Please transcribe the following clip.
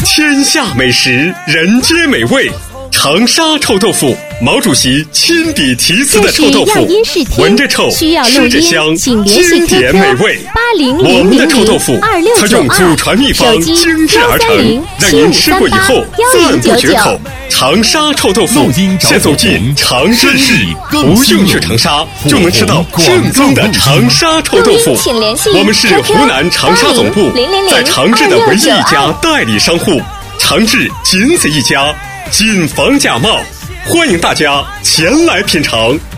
天下美食，人间美味。长沙臭豆腐，毛主席亲笔题词的臭豆腐，闻着臭，吃着香，经典美味。我们的臭豆腐采用祖传秘方精制而成，让您吃过以后赞不绝口。长沙臭豆腐，现走进长沙市，不用去长沙就能吃到正宗的长沙臭豆腐。我们是湖南长沙总部，在长治的唯一一家代理商户，长治仅此一家，谨防假冒，欢迎大家前来品尝。